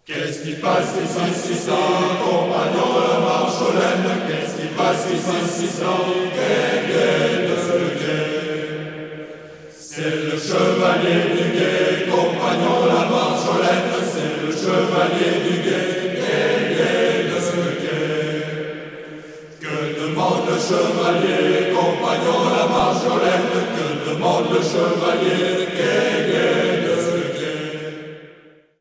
Qu'est-ce qui passe ici, ça, compagnon, la Marjolaine? Qu'est-ce qui passe ici, ça, guet de guet? C'est le chevalier du guet, compagnon, la Marjolaine. C'est le chevalier du guet, guet de guet. Que demande le chevalier, compagnon, la Marjolaine? Que demande le chevalier?